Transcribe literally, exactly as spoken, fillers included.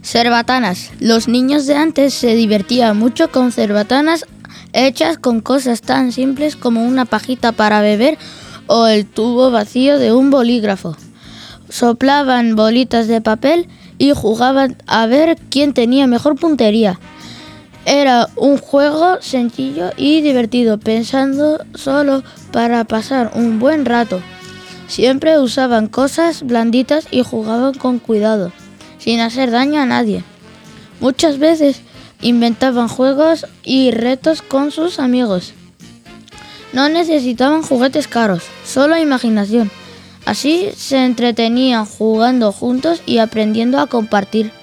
Cerbatanas. Los niños de antes se divertían mucho con cerbatanas hechas con cosas tan simples como una pajita para beber o el tubo vacío de un bolígrafo. Soplaban bolitas de papel y jugaban a ver quién tenía mejor puntería. Era un juego sencillo y divertido, pensando solo para pasar un buen rato. Siempre usaban cosas blanditas y jugaban con cuidado, sin hacer daño a nadie. Muchas veces inventaban juegos y retos con sus amigos. No necesitaban juguetes caros, solo imaginación. Así se entretenían jugando juntos y aprendiendo a compartir.